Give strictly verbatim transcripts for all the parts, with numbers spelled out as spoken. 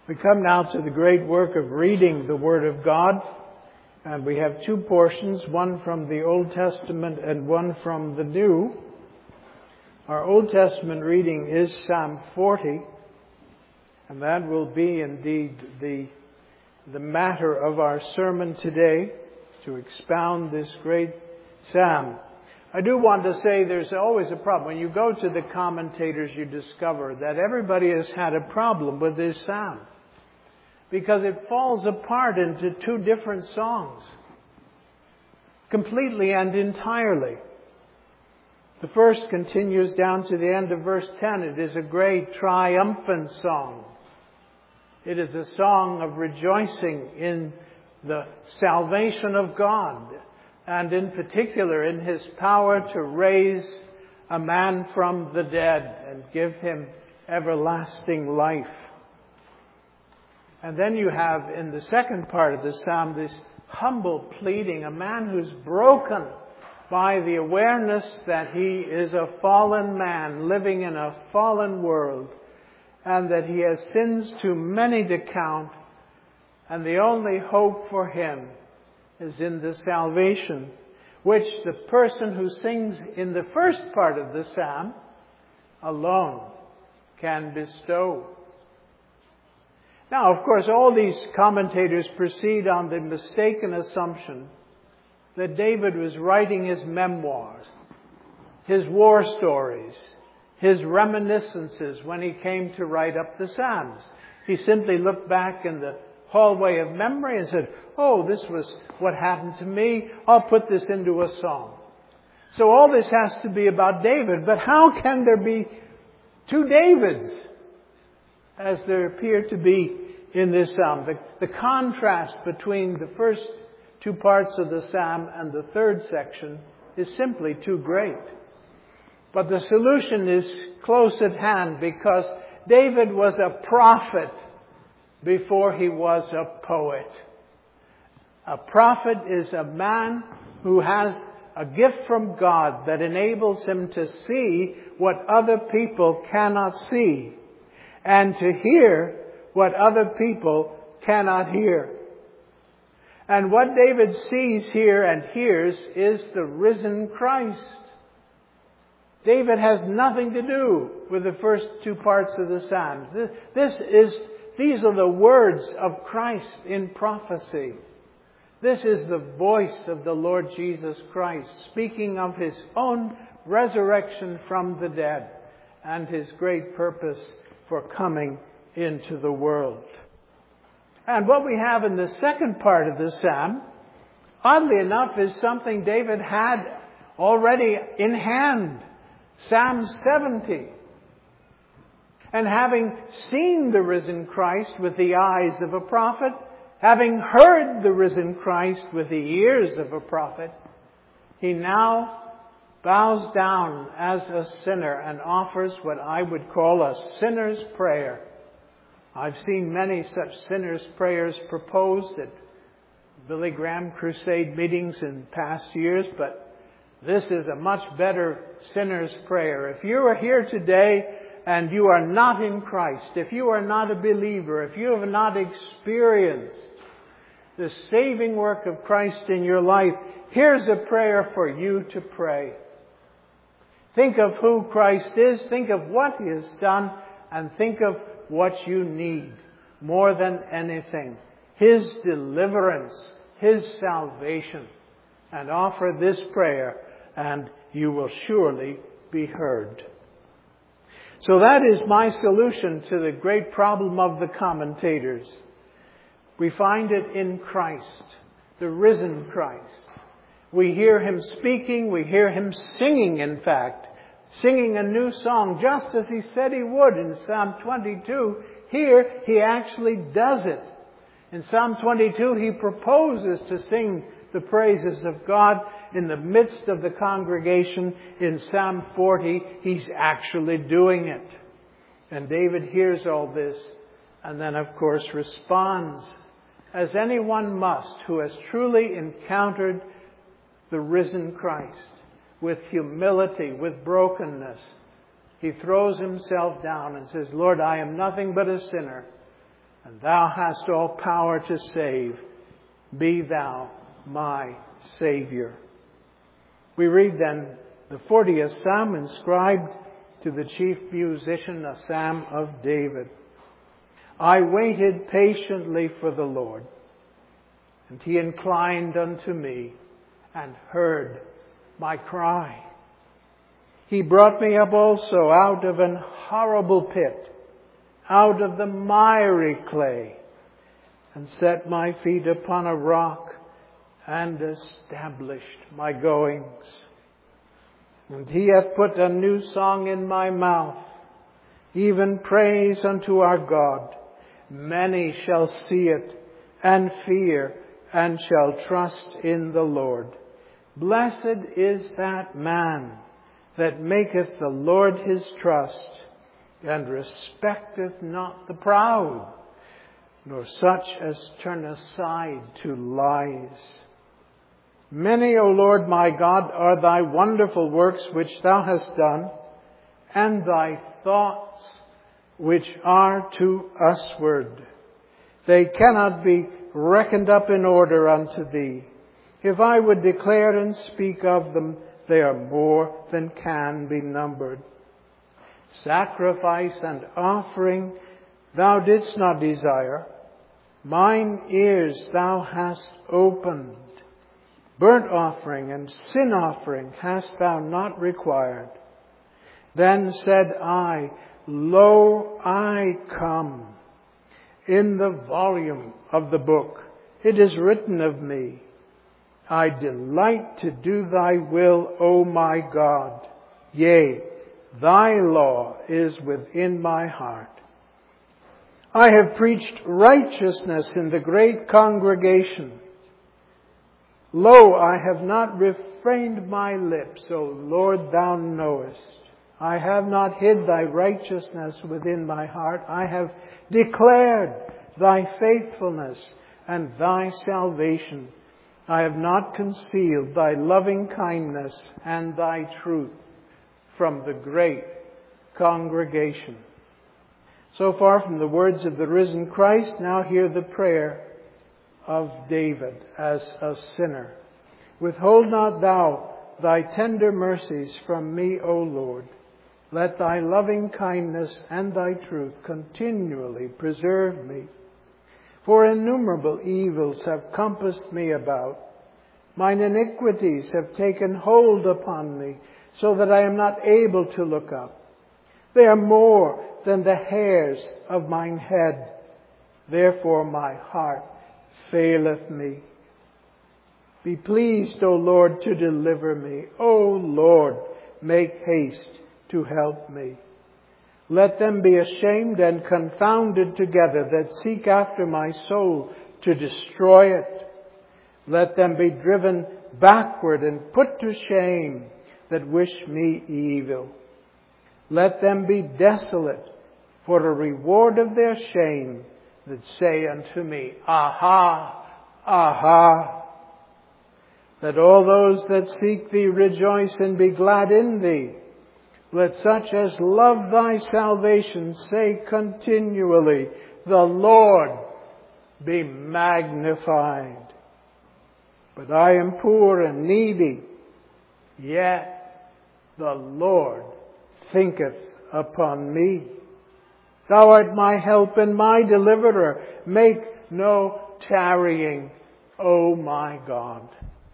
We come now to the great work of reading the Word of God. And we have two portions, one from the Old Testament and one from the New. Our Old Testament reading is Psalm forty. And that will be indeed the, the matter of our sermon today, to expound this great psalm. I do want to say there's always a problem. When you go to the commentators, you discover that everybody has had a problem with this psalm, because it falls apart into two different songs, completely and entirely. The first continues down to the end of verse ten. It is a great triumphant song. It is a song of rejoicing in the salvation of God, and in particular in His power to raise a man from the dead and give him everlasting life. And then you have in the second part of the psalm this humble pleading, a man who's broken by the awareness that he is a fallen man living in a fallen world, and that he has sins too many to count, and the only hope for him is in the salvation which the person who sings in the first part of the psalm alone can bestow. Now, of course, all these commentators proceed on the mistaken assumption that David was writing his memoirs, his war stories, his reminiscences when he came to write up the Psalms. He simply looked back in the hallway of memory and said, oh, this was what happened to me. I'll put this into a song. So all this has to be about David. But how can there be two Davids, as there appear to be in this psalm? The, the contrast between the first two parts of the psalm and the third section is simply too great. But the solution is close at hand, because David was a prophet before he was a poet. A prophet is a man who has a gift from God that enables him to see what other people cannot see, and to hear what other people cannot hear. And what David sees here and hears is the risen Christ. David has nothing to do with the first two parts of the Psalms. This, this is, these are the words of Christ in prophecy. This is the voice of the Lord Jesus Christ, speaking of His own resurrection from the dead and His great purpose for coming into the world. And what we have in the second part of the psalm, oddly enough, is something David had already in hand. Psalm seventy. And having seen the risen Christ with the eyes of a prophet, having heard the risen Christ with the ears of a prophet, he now bows down as a sinner and offers what I would call a sinner's prayer. I've seen many such sinner's prayers proposed at Billy Graham crusade meetings in past years, but this is a much better sinner's prayer. If you are here today and you are not in Christ, if you are not a believer, if you have not experienced the saving work of Christ in your life, here's a prayer for you to pray. Think of who Christ is, think of what He has done, and think of what you need more than anything. His deliverance, His salvation. And offer this prayer, and you will surely be heard. So that is my solution to the great problem of the commentators. We find it in Christ, the risen Christ. We hear Him speaking, we hear Him singing, in fact, singing a new song, just as He said He would in Psalm twenty-two. Here, He actually does it. In Psalm twenty-two, He proposes to sing the praises of God in the midst of the congregation. In Psalm forty, He's actually doing it. And David hears all this and then, of course, responds, as anyone must who has truly encountered the risen Christ, with humility, with brokenness. He throws himself down and says, Lord, I am nothing but a sinner, and thou hast all power to save. Be thou my Savior. We read then the fortieth Psalm inscribed to the chief musician, a Psalm of David. I waited patiently for the Lord, and he inclined unto me and heard my cry. He brought me up also out of an horrible pit, out of the miry clay, and set my feet upon a rock, and established my goings. And he hath put a new song in my mouth, even praise unto our God. Many shall see it, and fear, and shall trust in the Lord. Blessed is that man that maketh the Lord his trust, and respecteth not the proud, nor such as turn aside to lies. Many, O Lord my God, are thy wonderful works which thou hast done, and thy thoughts which are to usward. They cannot be reckoned up in order unto thee. If I would declare and speak of them, they are more than can be numbered. Sacrifice and offering thou didst not desire. Mine ears thou hast opened. Burnt offering and sin offering hast thou not required. Then said I, Lo, I come. In the volume of the book it is written of me, I delight to do thy will, O my God. Yea, thy law is within my heart. I have preached righteousness in the great congregation. Lo, I have not refrained my lips, O Lord, thou knowest. I have not hid thy righteousness within my heart. I have declared thy faithfulness and thy salvation. I have not concealed thy loving kindness and thy truth from the great congregation. So far from the words of the risen Christ, now hear the prayer of David as a sinner. Withhold not thou thy tender mercies from me, O Lord. Let thy loving kindness and thy truth continually preserve me. For innumerable evils have compassed me about. Mine iniquities have taken hold upon me, so that I am not able to look up. They are more than the hairs of mine head. Therefore my heart faileth me. Be pleased, O Lord, to deliver me. O Lord, make haste to help me. Let them be ashamed and confounded together that seek after my soul to destroy it. Let them be driven backward and put to shame that wish me evil. Let them be desolate for a reward of their shame that say unto me, Aha, aha. Let all those that seek thee rejoice and be glad in thee. Let such as love thy salvation say continually, The Lord be magnified. But I am poor and needy, yet the Lord thinketh upon me. Thou art my help and my deliverer. Make no tarrying, O my God.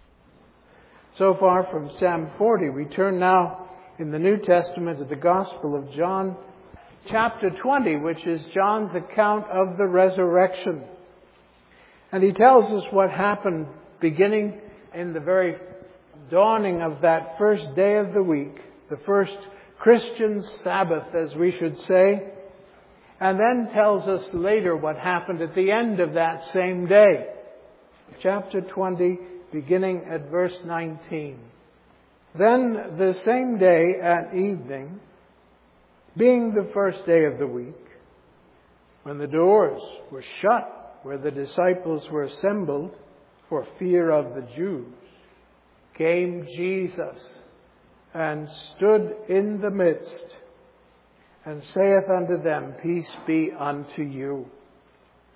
So far from Psalm forty, we turn now in the New Testament to the Gospel of John, chapter twenty, which is John's account of the resurrection. And he tells us what happened beginning in the very dawning of that first day of the week, the first Christian Sabbath, as we should say, and then tells us later what happened at the end of that same day. Chapter twenty, beginning at verse nineteen. Then the same day at evening, being the first day of the week, when the doors were shut where the disciples were assembled for fear of the Jews, came Jesus and stood in the midst, and saith unto them, Peace be unto you.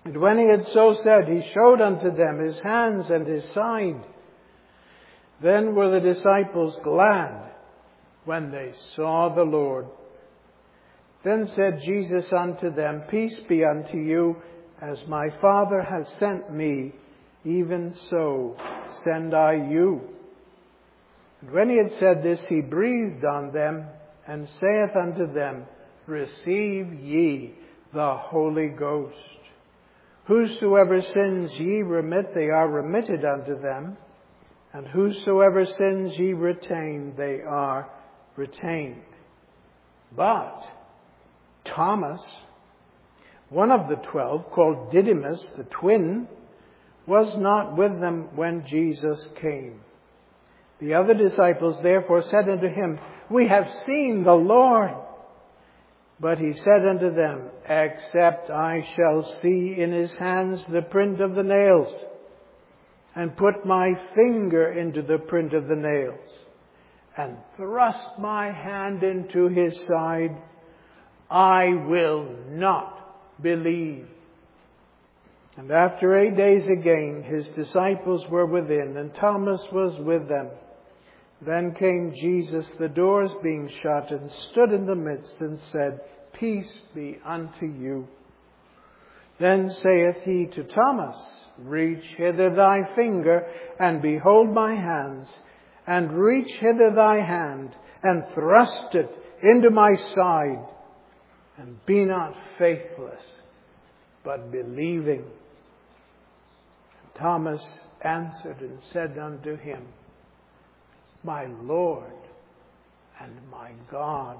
And when he had so said, he showed unto them his hands and his side. Then were the disciples glad when they saw the Lord. Then said Jesus unto them, Peace be unto you, as my Father has sent me, even so send I you. And when he had said this, he breathed on them, and saith unto them, Receive ye the Holy Ghost. Whosoever sins ye remit, they are remitted unto them. And whosoever sins ye retain, they are retained. But Thomas, one of the twelve, called Didymus, the twin, was not with them when Jesus came. The other disciples therefore said unto him, We have seen the Lord. But he said unto them, Except I shall see in his hands the print of the nails, and put my finger into the print of the nails, and thrust my hand into his side, I will not believe. And after eight days again, his disciples were within, and Thomas was with them. Then came Jesus, the doors being shut, and stood in the midst, and said, Peace be unto you. Then saith he to Thomas, Reach hither thy finger, and behold my hands, and reach hither thy hand, and thrust it into my side, and be not faithless, but believing. And Thomas answered and said unto him, My Lord and my God.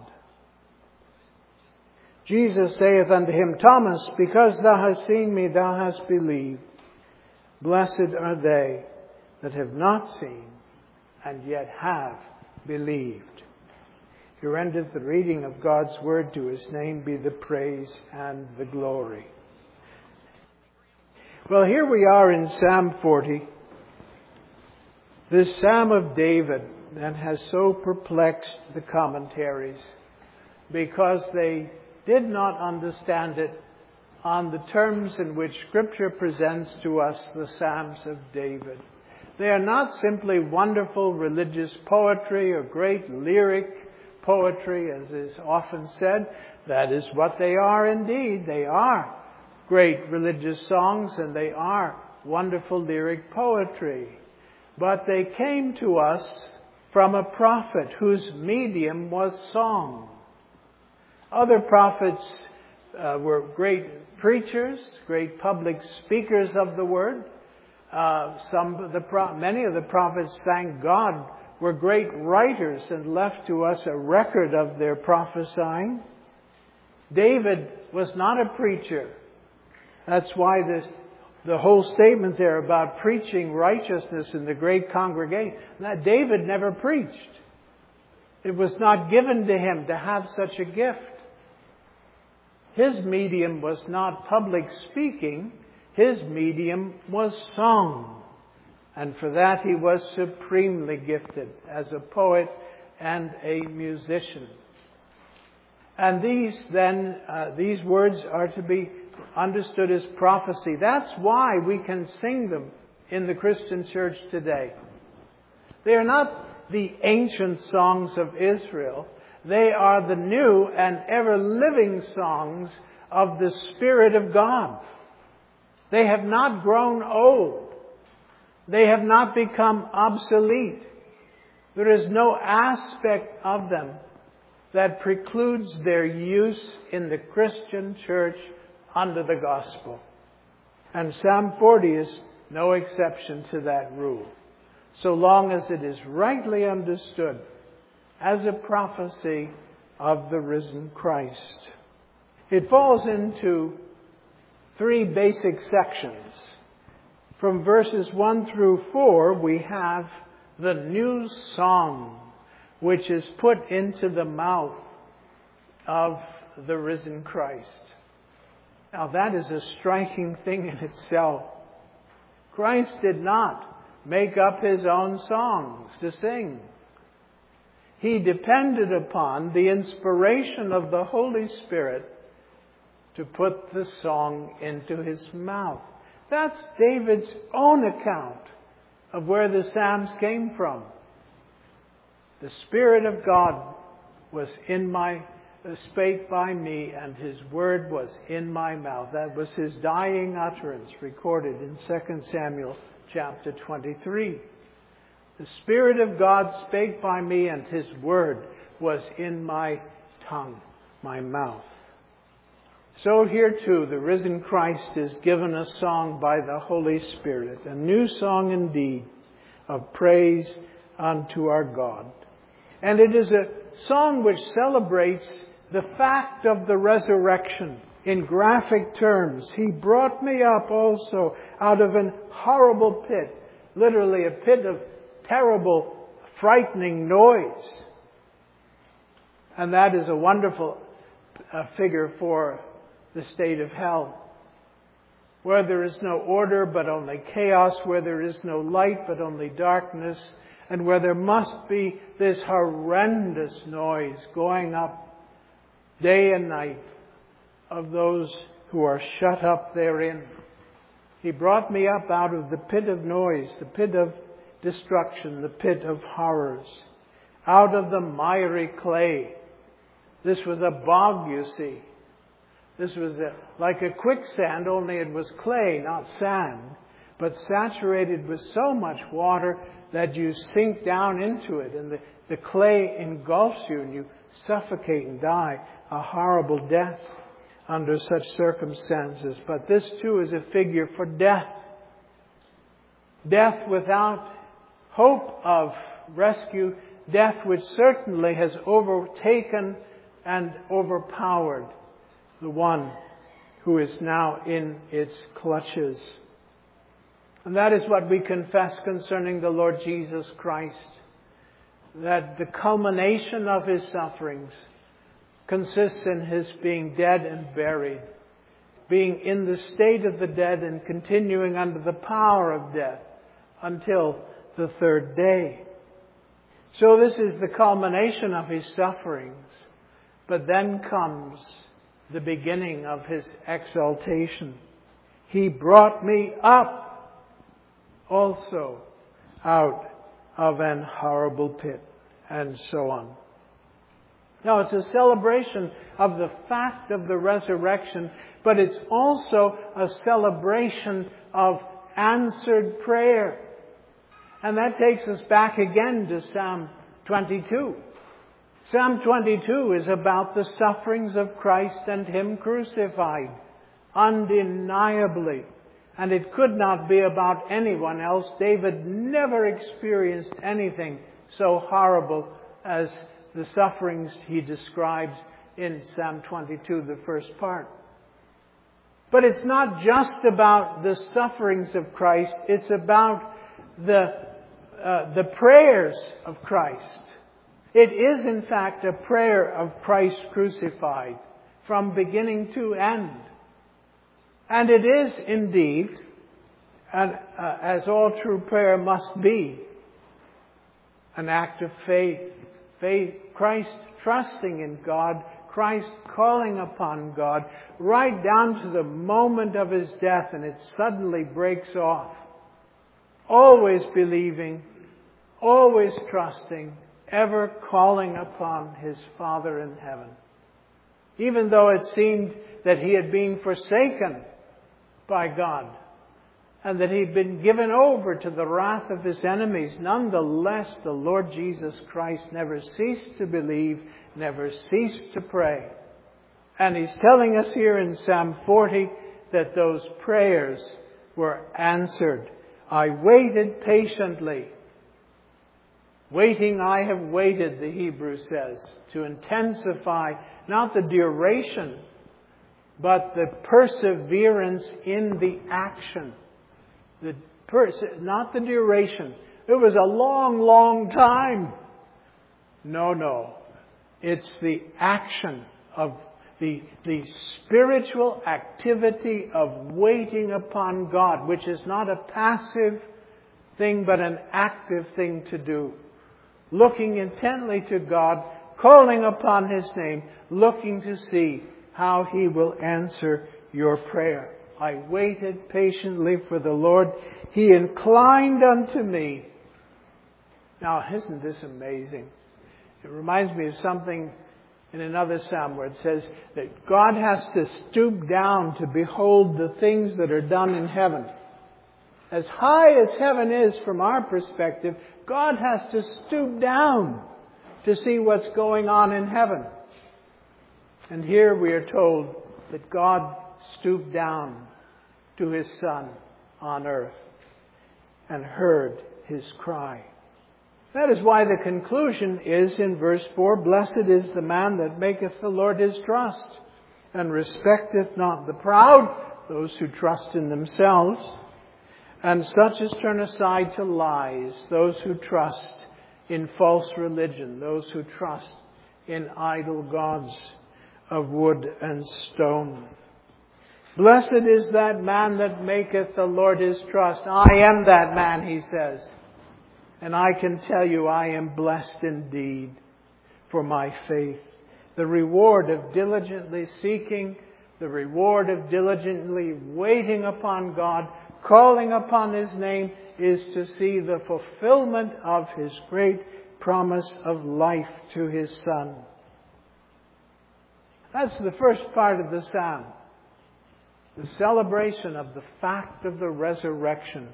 Jesus saith unto him, Thomas, because thou hast seen me, thou hast believed. Blessed are they that have not seen, and yet have believed. Here endeth the reading of God's word. To his name be the praise and the glory. Well, here we are in Psalm forty, this Psalm of David that has so perplexed the commentaries because they did not understand it on the terms in which Scripture presents to us the Psalms of David. They are not simply wonderful religious poetry or great lyric poetry, as is often said. That is what they are indeed. They are great religious songs and they are wonderful lyric poetry. But they came to us from a prophet whose medium was song. Other prophets uh, were great preachers, great public speakers of the word. Uh, some of the pro- many of the prophets, thank God, were great writers and left to us a record of their prophesying. David was not a preacher. That's why this, the whole statement there about preaching righteousness in the great congregation, that David never preached. It was not given to him to have such a gift. His medium was not public speaking. His medium was song. And for that he was supremely gifted as a poet and a musician. And these then, uh, these words are to be understood as prophecy. That's why we can sing them in the Christian church today. They are not the ancient songs of Israel. They are the new and ever-living songs of the Spirit of God. They have not grown old. They have not become obsolete. There is no aspect of them that precludes their use in the Christian church under the gospel. And Psalm forty is no exception to that rule, so long as it is rightly understood as a prophecy of the risen Christ. It falls into three basic sections. From verses one through four, we have the new song, which is put into the mouth of the risen Christ. Now that is a striking thing in itself. Christ did not make up his own songs to sing. He depended upon the inspiration of the Holy Spirit to put the song into his mouth. That's David's own account of where the Psalms came from. The Spirit of God was in my, uh, spake by me, and his word was in my mouth. That was his dying utterance recorded in Second Samuel chapter twenty-three. The Spirit of God spake by me, and his word was in my tongue, my mouth. So here too, the risen Christ is given a song by the Holy Spirit, a new song indeed of praise unto our God. And it is a song which celebrates the fact of the resurrection in graphic terms. He brought me up also out of an horrible pit, literally a pit of terrible, frightening noise. And that is a wonderful uh, figure for the state of hell, where there is no order but only chaos, where there is no light but only darkness, and where there must be this horrendous noise going up day and night of those who are shut up therein. He brought me up out of the pit of noise, the pit of destruction, the pit of horrors, out of the miry clay. This was a bog, you see. This was a, like a quicksand, only it was clay, not sand, but saturated with so much water that you sink down into it, and the, the clay engulfs you, and you suffocate and die a horrible death under such circumstances. But this too is a figure for death. Death without hope of rescue, death which certainly has overtaken and overpowered the one who is now in its clutches. And that is what we confess concerning the Lord Jesus Christ, that the culmination of his sufferings consists in his being dead and buried, being in the state of the dead and continuing under the power of death until the third day. So this is the culmination of his sufferings. But then comes the beginning of his exaltation. He brought me up also out of an horrible pit, and so on. Now, it's a celebration of the fact of the resurrection, but it's also a celebration of answered prayer. And that takes us back again to Psalm twenty-two. Psalm twenty-two is about the sufferings of Christ and him crucified, undeniably. And it could not be about anyone else. David never experienced anything so horrible as the sufferings he describes in Psalm twenty-two, the first part. But it's not just about the sufferings of Christ. It's about the, uh, the prayers of Christ. It is, in fact, a prayer of Christ crucified from beginning to end. And it is indeed, and, uh, as all true prayer must be, an act of faith. Faith, Christ trusting in God, Christ calling upon God, right down to the moment of his death, and it suddenly breaks off. Always believing, always trusting, ever calling upon his Father in heaven. Even though it seemed that he had been forsaken by God and that he'd been given over to the wrath of his enemies, nonetheless, the Lord Jesus Christ never ceased to believe, never ceased to pray. And he's telling us here in Psalm forty that those prayers were answered. I waited patiently. Waiting, I have waited, the Hebrew says, to intensify not the duration, but the perseverance in the action. The pers- not the duration. It was a long, long time. No, no. It's the action of the, the spiritual activity of waiting upon God, which is not a passive thing, but an active thing to do. Looking intently to God, calling upon his name, looking to see how He will answer your prayer. I waited patiently for the Lord. He inclined unto me. Now, isn't this amazing? It reminds me of something in another psalm where it says that God has to stoop down to behold the things that are done in heaven. As high as heaven is from our perspective, God has to stoop down to see what's going on in heaven. And here we are told that God stooped down to His Son on earth and heard His cry. That is why the conclusion is in verse four, Blessed is the man that maketh the Lord his trust, and respecteth not the proud, those who trust in themselves, and such as turn aside to lies, those who trust in false religion, those who trust in idol gods of wood and stone. Blessed is that man that maketh the Lord his trust. I am that man, he says. And I can tell you I am blessed indeed for my faith. The reward of diligently seeking, the reward of diligently waiting upon God, calling upon His name, is to see the fulfillment of His great promise of life to His Son. That's the first part of the psalm. The celebration of the fact of the resurrection.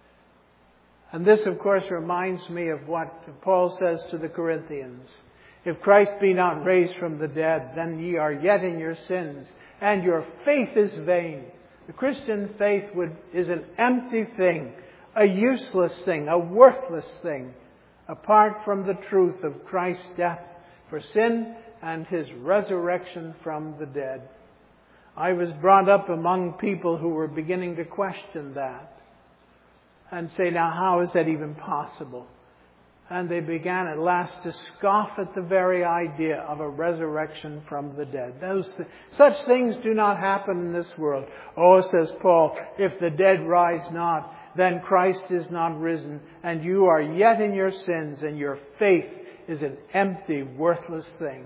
And this, of course, reminds me of what Paul says to the Corinthians. If Christ be not raised from the dead, then ye are yet in your sins, and your faith is vain. The Christian faith would, is an empty thing, a useless thing, a worthless thing, apart from the truth of Christ's death for sin and His resurrection from the dead. I was brought up among people who were beginning to question that and say, now how is that even possible? And they began at last to scoff at the very idea of a resurrection from the dead. Those th- such things do not happen in this world. Oh, says Paul, if the dead rise not, then Christ is not risen, and you are yet in your sins, and your faith is an empty, worthless thing.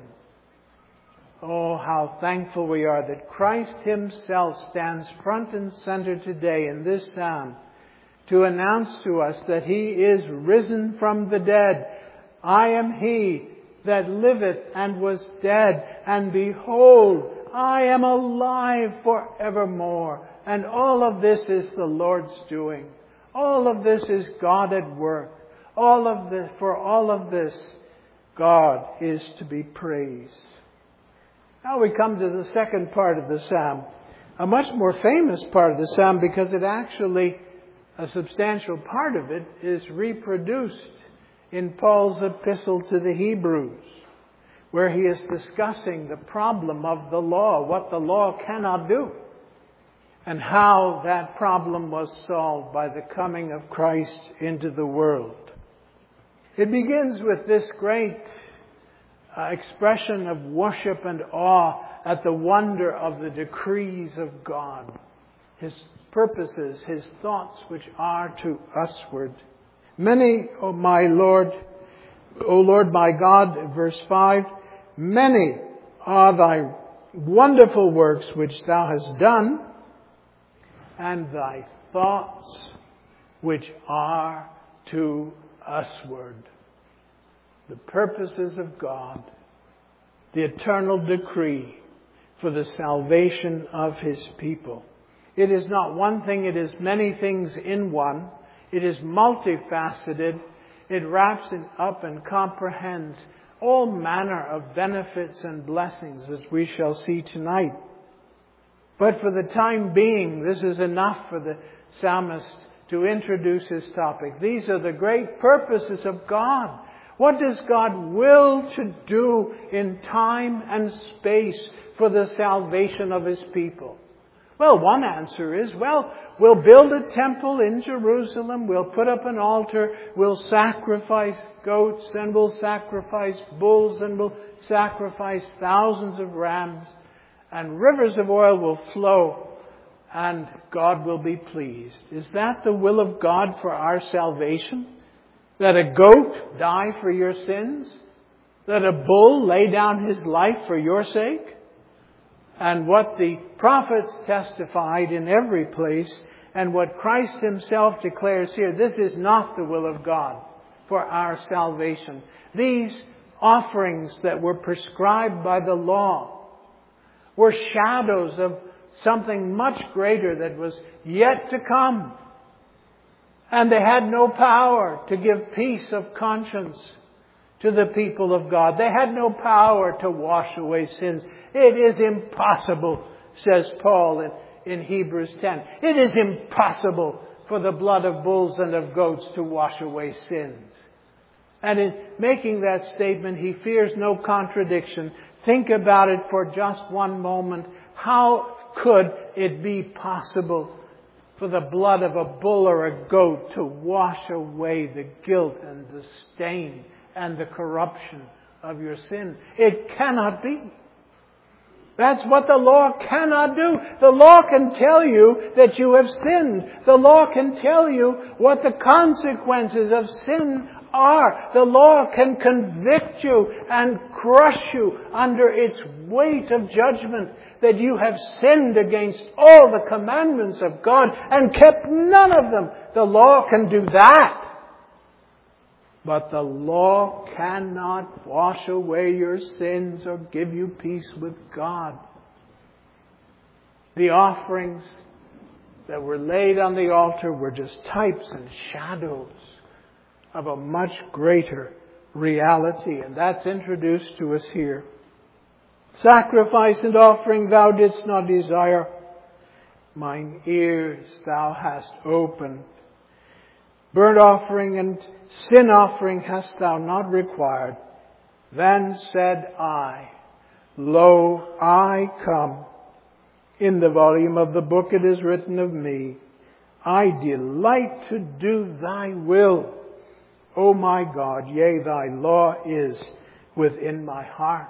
Oh, how thankful we are that Christ Himself stands front and center today in this psalm to announce to us that He is risen from the dead. I am He that liveth and was dead, and behold, I am alive forevermore. And all of this is the Lord's doing. All of this is God at work. All of this, for all of this, God is to be praised. Now we come to the second part of the psalm, a much more famous part of the psalm, because it actually, a substantial part of it, is reproduced in Paul's epistle to the Hebrews, where he is discussing the problem of the law, what the law cannot do, and how that problem was solved by the coming of Christ into the world. It begins with this great uh, expression of worship and awe at the wonder of the decrees of God, His purposes, His thoughts which are to usward. Many, O my Lord, O Lord my God, verse five, many are thy wonderful works which thou hast done, and thy thoughts which are to usward. The purposes of God, the eternal decree for the salvation of His people. It is not one thing, it is many things in one. It is multifaceted. It wraps it up and comprehends all manner of benefits and blessings, as we shall see tonight. But for the time being, this is enough for the psalmist to introduce his topic. These are the great purposes of God. What does God will to do in time and space for the salvation of His people? Well, one answer is, well, we'll build a temple in Jerusalem, we'll put up an altar, we'll sacrifice goats, and we'll sacrifice bulls, and we'll sacrifice thousands of rams, and rivers of oil will flow, and God will be pleased. Is that the will of God for our salvation? That a goat die for your sins? That a bull lay down his life for your sake? and what the prophets testified in every place, and what Christ himself declares here. This is not the will of God for our salvation. These offerings that were prescribed by the law were shadows of something much greater that was yet to come. And they had no power to give peace of conscience to the people of God. They had no power to wash away sins. It is impossible, says Paul in, in Hebrews ten. It is impossible for the blood of bulls and of goats to wash away sins. And in making that statement, he fears no contradiction. Think about it for just one moment. How could it be possible for the blood of a bull or a goat to wash away the guilt and the stain and the corruption of your sin? It cannot be. That's what the law cannot do. The law can tell you that you have sinned. The law can tell you what the consequences of sin are. The law can convict you and crush you under its weight of judgment, that you have sinned against all the commandments of God and kept none of them. The law can do that. But the law cannot wash away your sins or give you peace with God. The offerings that were laid on the altar were just types and shadows of a much greater reality. And that's introduced to us here. Sacrifice and offering thou didst not desire. Mine ears thou hast opened. Burnt offering and sin offering hast thou not required. Then said I, Lo, I come. In the volume of the book it is written of me, I delight to do thy will, O my God. Yea, thy law is within my heart.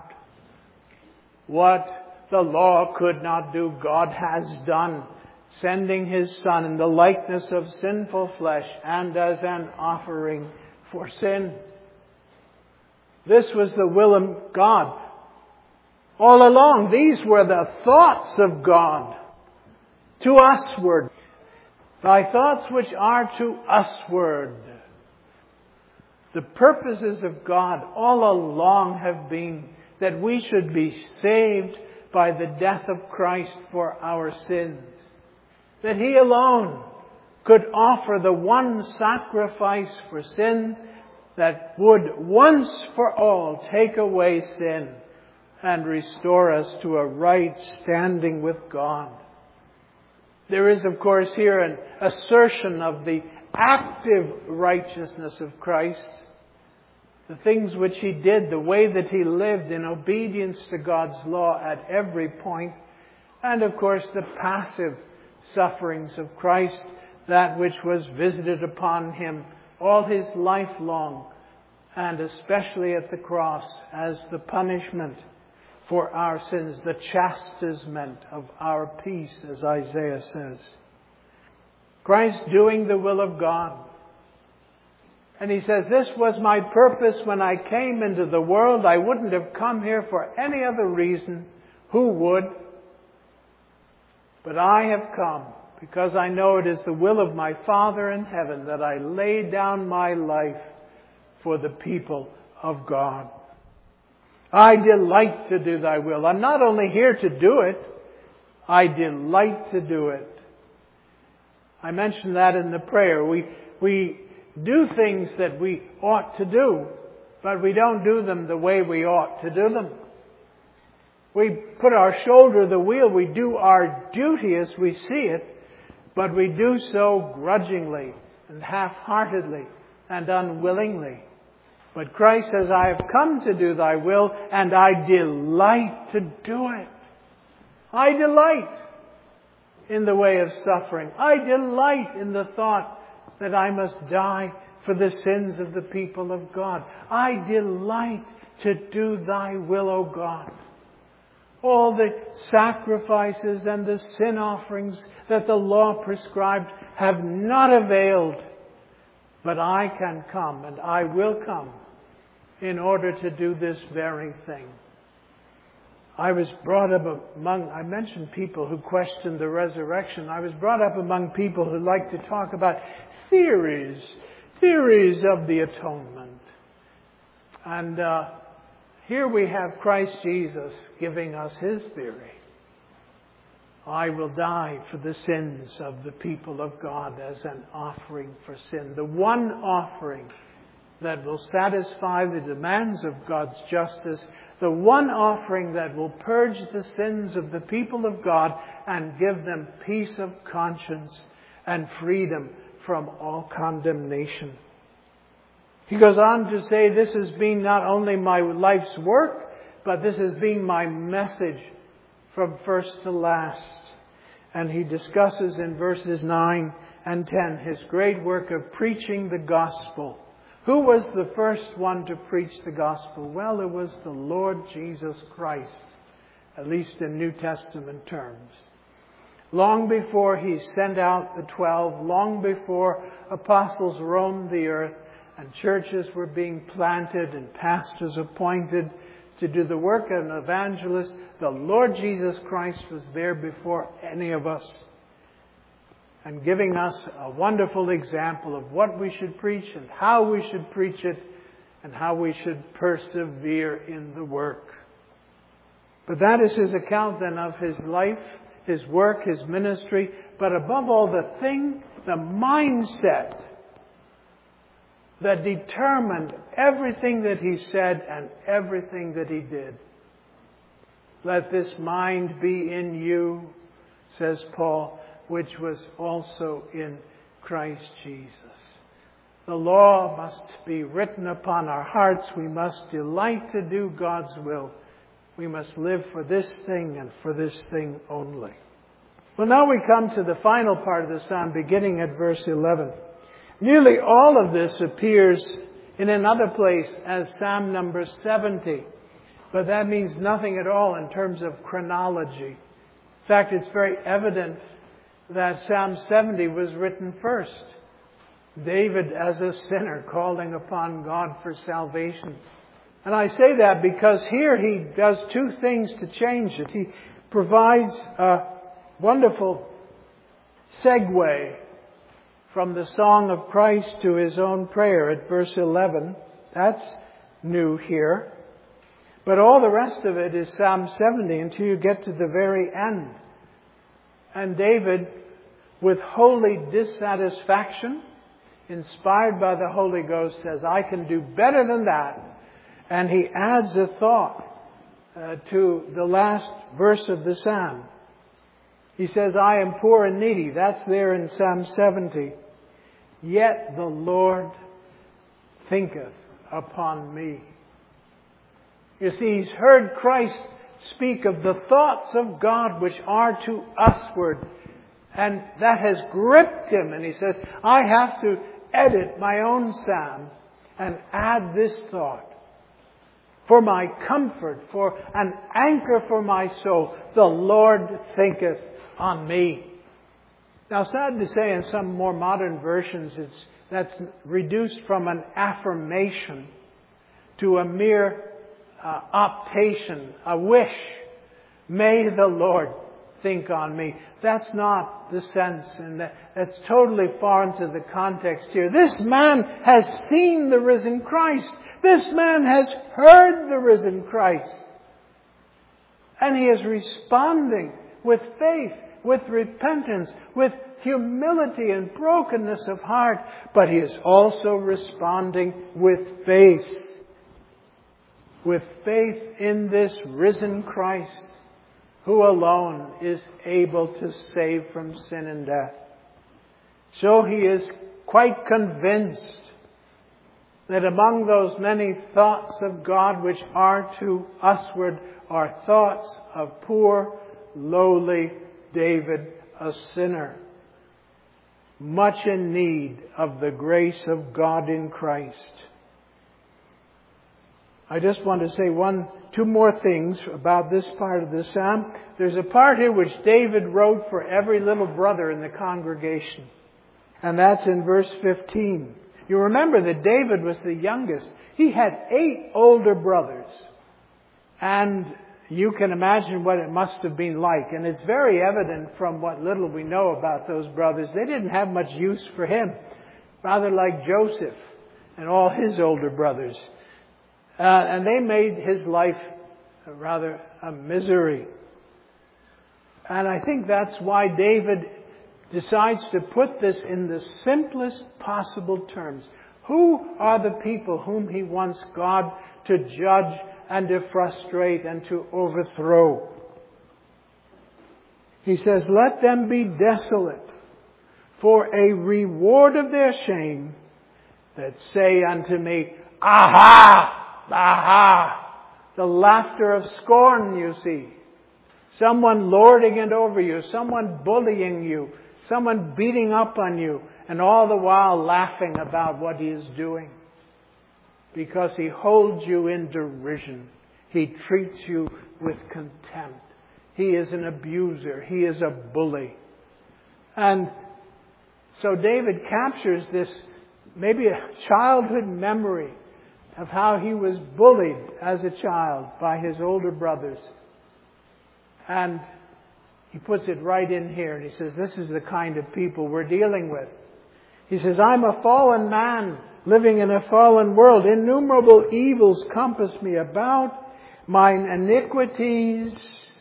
What the law could not do, God has done, sending his Son in the likeness of sinful flesh and as an offering for sin. This was the will of God. All along, these were the thoughts of God to usward. Thy thoughts which are to usward. The purposes of God all along have been that we should be saved by the death of Christ for our sins. That he alone could offer the one sacrifice for sin that would once for all take away sin and restore us to a right standing with God. There is, of course, here an assertion of the active righteousness of Christ. The things which he did, the way that he lived in obedience to God's law at every point. And, of course, the passive sufferings of Christ, that which was visited upon him all his life long, and especially at the cross as the punishment for our sins, the chastisement of our peace, as Isaiah says. Christ doing the will of God. And he says, this was my purpose when I came into the world. I wouldn't have come here for any other reason. Who would? But I have come because I know it is the will of my Father in heaven that I lay down my life for the people of God. I delight to do thy will. I'm not only here to do it, I delight to do it. I mentioned that in the prayer. We, we do things that we ought to do, but we don't do them the way we ought to do them. We put our shoulder to the wheel. We do our duty as we see it, but we do so grudgingly and half-heartedly and unwillingly. But Christ says, I have come to do thy will, and I delight to do it. I delight in the way of suffering. I delight in the thought that I must die for the sins of the people of God. I delight to do thy will, O God. All the sacrifices and the sin offerings that the law prescribed have not availed. But I can come, and I will come, in order to do this very thing. I was brought up among, I mentioned people who questioned the resurrection. I was brought up among people who like to talk about theories, theories of the atonement. And uh, here we have Christ Jesus giving us His theory. I will die for the sins of the people of God as an offering for sin. The one offering that will satisfy the demands of God's justice. The one offering that will purge the sins of the people of God and give them peace of conscience and freedom from all condemnation. He goes on to say, this has been not only my life's work, but this has been my message from first to last. And he discusses in verses nine and ten his great work of preaching the gospel. Who was the first one to preach the gospel? Well, it was the Lord Jesus Christ, at least in New Testament terms. Long before He sent out the twelve, long before apostles roamed the earth and churches were being planted and pastors appointed to do the work of an evangelist, the Lord Jesus Christ was there before any of us, and giving us a wonderful example of what we should preach and how we should preach it and how we should persevere in the work. But that is His account then of His life, His work, His ministry, but above all the thing, the mindset that determined everything that He said and everything that He did. Let this mind be in you, says Paul, which was also in Christ Jesus. The law must be written upon our hearts. We must delight to do God's will. We must live for this thing and for this thing only. Well, now we come to the final part of the psalm, beginning at verse eleven. Nearly all of this appears in another place as Psalm number seventy. But that means nothing at all in terms of chronology. In fact, it's very evident that Psalm seventy was written first. David as a sinner calling upon God for salvation. And I say that because here he does two things to change it. He provides a wonderful segue from the song of Christ to his own prayer at verse eleven. That's new here. But all the rest of it is Psalm seventy until you get to the very end. And David, with holy dissatisfaction, inspired by the Holy Ghost, says, I can do better than that. And he adds a thought uh, to the last verse of the psalm. He says, I am poor and needy. That's there in Psalm seventy. Yet the Lord thinketh upon me. You see, he's heard Christ speak of the thoughts of God which are to usward. And that has gripped him. And he says, I have to edit my own psalm and add this thought. For my comfort, for an anchor for my soul, the Lord thinketh on me. Now, sad to say, in some more modern versions, it's that's reduced from an affirmation to a mere uh, optation, a wish. May the Lord think on me. That's not the sense, and that, that's totally foreign to the context here. This man has seen the risen Christ. This man has heard the risen Christ. And he is responding with faith, with repentance, with humility and brokenness of heart. But he is also responding with faith. With faith in this risen Christ, who alone is able to save from sin and death. So he is quite convinced that among those many thoughts of God which are to usward are thoughts of poor, lowly David, a sinner, much in need of the grace of God in Christ. I just want to say one, two more things about this part of the psalm. There's a part here which David wrote for every little brother in the congregation. And that's in verse fifteen. You remember that David was the youngest. He had eight older brothers. And you can imagine what it must have been like. And it's very evident from what little we know about those brothers. They didn't have much use for him. Rather like Joseph and all his older brothers. Uh, and they made his life a rather a misery. And I think that's why David decides to put this in the simplest possible terms. Who are the people whom he wants God to judge and to frustrate and to overthrow? He says, let them be desolate for a reward of their shame that say unto me, aha, aha, the laughter of scorn, you see. Someone lording it over you, someone bullying you, someone beating up on you, and all the while laughing about what he is doing. Because he holds you in derision. He treats you with contempt. He is an abuser. He is a bully. And so David captures this, maybe a childhood memory of how he was bullied as a child by his older brothers. And he puts it right in here. And he says, this is the kind of people we're dealing with. He says, I'm a fallen man living in a fallen world. Innumerable evils compass me about. Mine iniquities,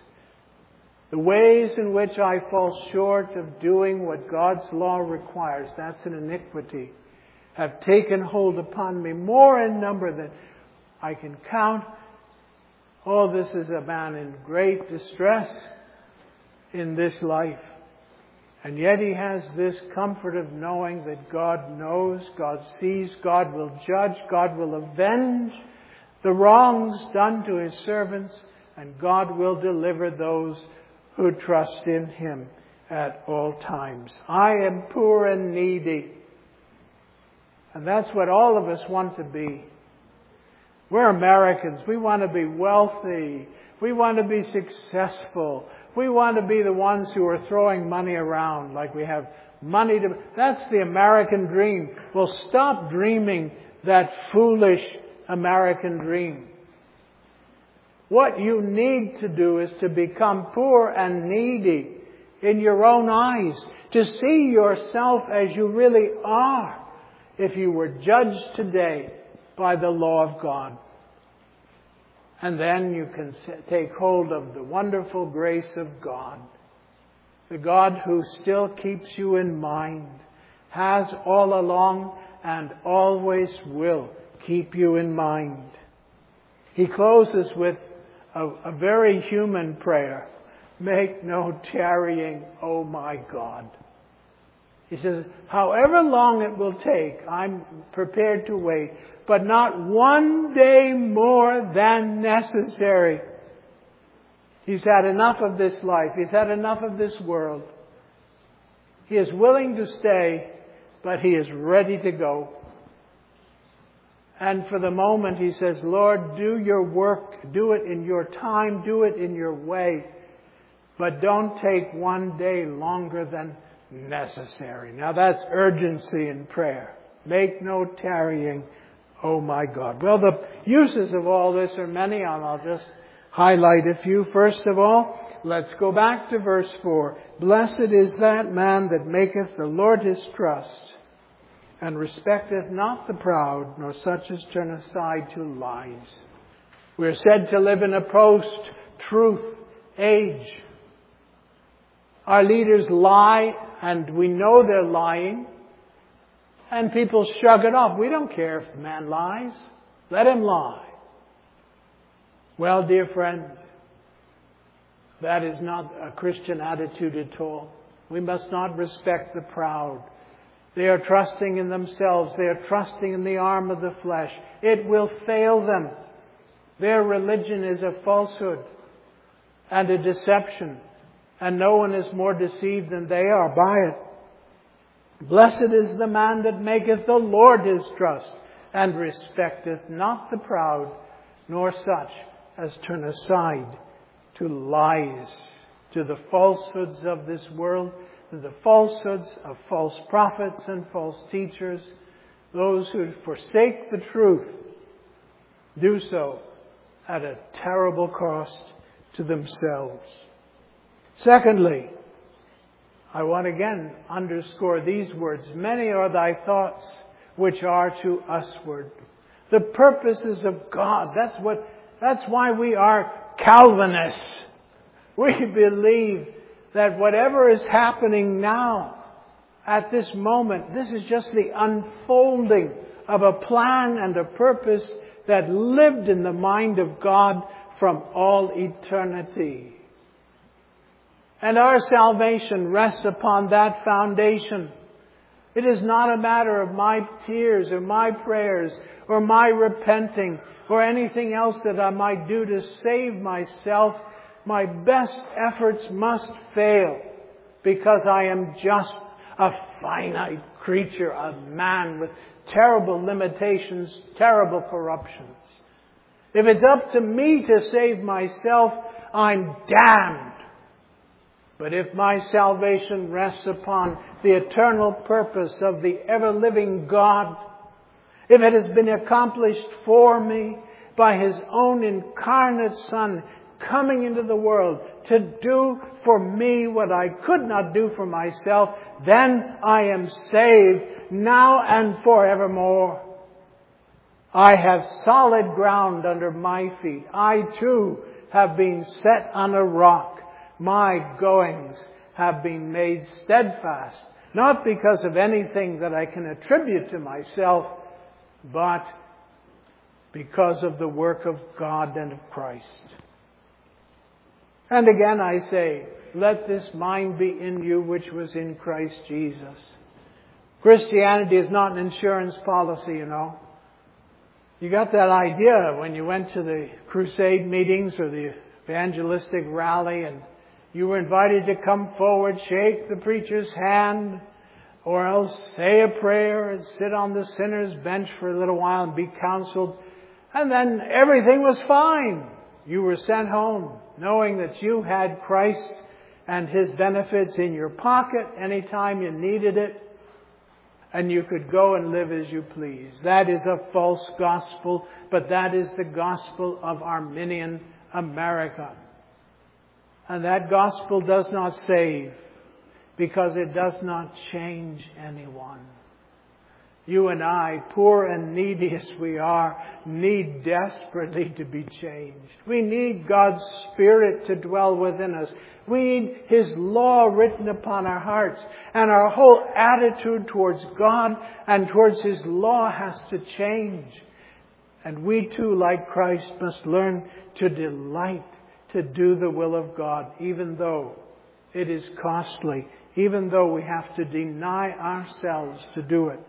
the ways in which I fall short of doing what God's law requires, that's an iniquity, have taken hold upon me, more in number than I can count. All this is a man in great distress in this life. And yet he has this comfort of knowing that God knows, God sees, God will judge, God will avenge the wrongs done to his servants, and God will deliver those who trust in him at all times. I am poor and needy. And that's what all of us want to be. We're Americans. We want to be wealthy. We want to be successful. We want to be the ones who are throwing money around like we have money to... That's the American dream. Well, stop dreaming that foolish American dream. What you need to do is to become poor and needy in your own eyes. To see yourself as you really are if you were judged today by the law of God. And then you can take hold of the wonderful grace of God. The God who still keeps you in mind, has all along and always will keep you in mind. He closes with a, a very human prayer. Make no tarrying, O my God. He says, however long it will take, I'm prepared to wait, but not one day more than necessary. He's had enough of this life. He's had enough of this world. He is willing to stay, but he is ready to go. And for the moment he says, Lord, do your work, do it in your time, do it in your way, but don't take one day longer than necessary. Now that's urgency in prayer. Make no tarrying, oh my God. Well, the uses of all this are many, and I'll just highlight a few. First of all, let's go back to verse four. Blessed is that man that maketh the Lord his trust, and respecteth not the proud, nor such as turn aside to lies. We are said to live in a post-truth age. Our leaders lie, and we know they're lying, and people shrug it off. We don't care if the man lies. Let him lie. Well, dear friends, that is not a Christian attitude at all. We must not respect the proud. They are trusting in themselves. They are trusting in the arm of the flesh. It will fail them. Their religion is a falsehood and a deception. And no one is more deceived than they are by it. Blessed is the man that maketh the Lord his trust, and respecteth not the proud, nor such as turn aside to lies, to the falsehoods of this world, to the falsehoods of false prophets and false teachers. Those who forsake the truth do so at a terrible cost to themselves. Secondly, I want again underscore these words. Many are thy thoughts which are to usward. The purposes of God. That's what, that's why we are Calvinists. We believe that whatever is happening now, at this moment, this is just the unfolding of a plan and a purpose that lived in the mind of God from all eternity. And our salvation rests upon that foundation. It is not a matter of my tears or my prayers or my repenting or anything else that I might do to save myself. My best efforts must fail because I am just a finite creature, a man with terrible limitations, terrible corruptions. If it's up to me to save myself, I'm damned. But if my salvation rests upon the eternal purpose of the ever-living God, if it has been accomplished for me by His own incarnate Son coming into the world to do for me what I could not do for myself, then I am saved now and forevermore. I have solid ground under my feet. I too have been set on a rock. My goings have been made steadfast, not because of anything that I can attribute to myself, but because of the work of God and of Christ. And again I say, let this mind be in you which was in Christ Jesus. Christianity is not an insurance policy, you know. You got that idea when you went to the crusade meetings or the evangelistic rally and you were invited to come forward, shake the preacher's hand, or else say a prayer and sit on the sinner's bench for a little while and be counseled. And then everything was fine. You were sent home knowing that you had Christ and His benefits in your pocket anytime you needed it. And you could go and live as you please. That is a false gospel, but that is the gospel of Arminian America. And that gospel does not save because it does not change anyone. You and I, poor and needy as we are, need desperately to be changed. We need God's Spirit to dwell within us. We need His law written upon our hearts. And our whole attitude towards God and towards His law has to change. And we too, like Christ, must learn to delight to do the will of God, even though it is costly, even though we have to deny ourselves to do it.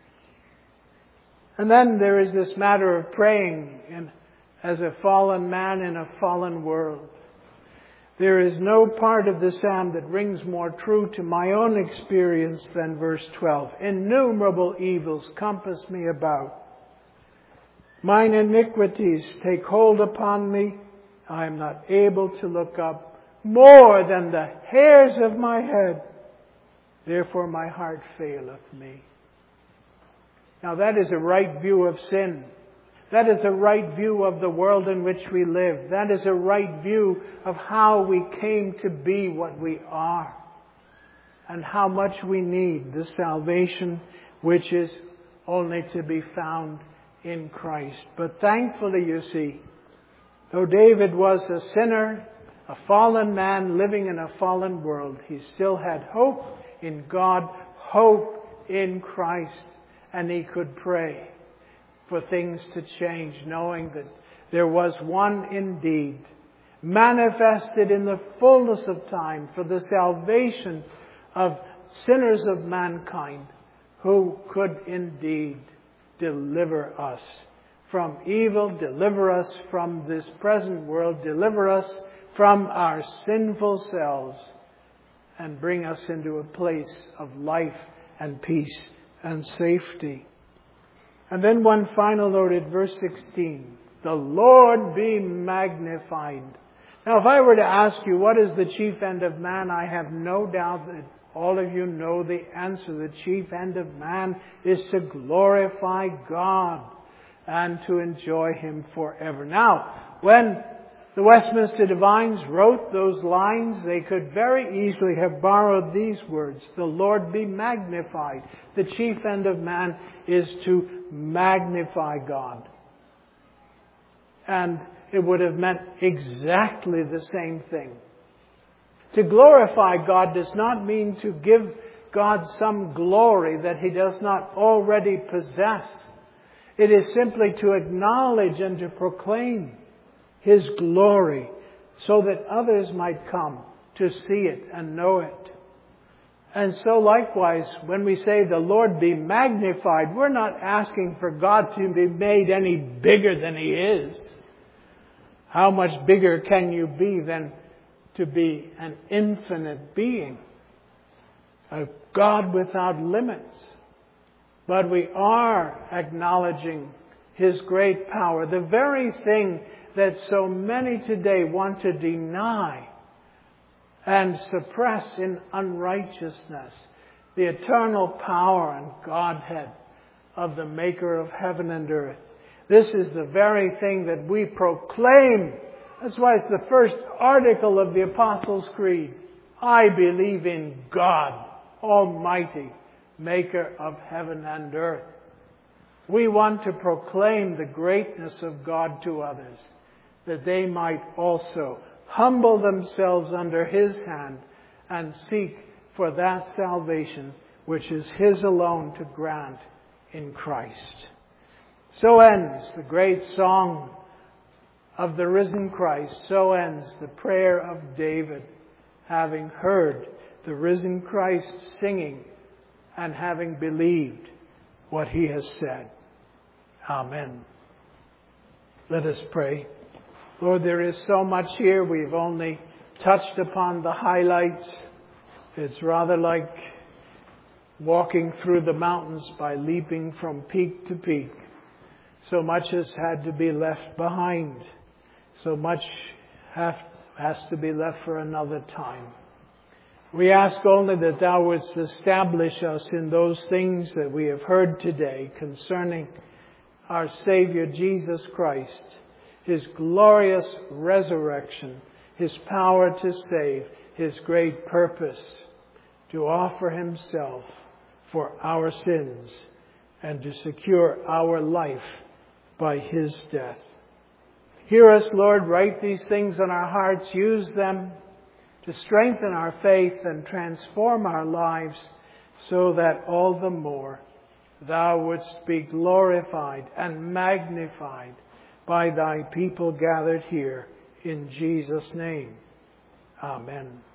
And then there is this matter of praying in, as a fallen man in a fallen world. There is no part of the psalm that rings more true to my own experience than verse twelve. Innumerable evils compass me about. Mine iniquities take hold upon me. I am not able to look up more than the hairs of my head. Therefore my heart faileth me. Now that is a right view of sin. That is a right view of the world in which we live. That is a right view of how we came to be what we are. And how much we need the salvation which is only to be found in Christ. But thankfully, you see, though David was a sinner, a fallen man living in a fallen world, he still had hope in God, hope in Christ. And he could pray for things to change, knowing that there was one indeed manifested in the fullness of time for the salvation of sinners of mankind, who could indeed deliver us from evil, deliver us from this present world, deliver us from our sinful selves, and bring us into a place of life and peace and safety. And then one final note at verse sixteen. The Lord be magnified. Now if I were to ask you what is the chief end of man, I have no doubt that all of you know the answer. The chief end of man is to glorify God and to enjoy Him forever. Now, when The Westminster Divines wrote those lines. They could very easily have borrowed these words, "The Lord be magnified." The chief end of man is to magnify God. And it would have meant exactly the same thing. To glorify God does not mean to give God some glory that He does not already possess. It is simply to acknowledge and to proclaim His glory so that others might come to see it and know it. And so likewise, when we say the Lord be magnified, we're not asking for God to be made any bigger than He is. How much bigger can you be than to be an infinite being? A God without limits. But we are acknowledging His great power, the very thing that so many today want to deny and suppress in unrighteousness, the eternal power and Godhead of the Maker of heaven and earth. This is the very thing that we proclaim. That's why it's the first article of the Apostles' Creed. I believe in God, Almighty, Maker of heaven and earth. We want to proclaim the greatness of God to others, that they might also humble themselves under His hand and seek for that salvation which is His alone to grant in Christ. So ends the great song of the risen Christ. So ends the prayer of David, having heard the risen Christ singing and having believed what He has said. Amen. Let us pray. Lord, there is so much here. We've only touched upon the highlights. It's rather like walking through the mountains by leaping from peak to peak. So much has had to be left behind. So much have, has to be left for another time. We ask only that Thou wouldst establish us in those things that we have heard today concerning our Savior Jesus Christ, His glorious resurrection, His power to save, His great purpose to offer Himself for our sins and to secure our life by His death. Hear us, Lord, write these things on our hearts, use them to strengthen our faith and transform our lives so that all the more Thou wouldst be glorified and magnified by Thy people gathered here in Jesus' name. Amen.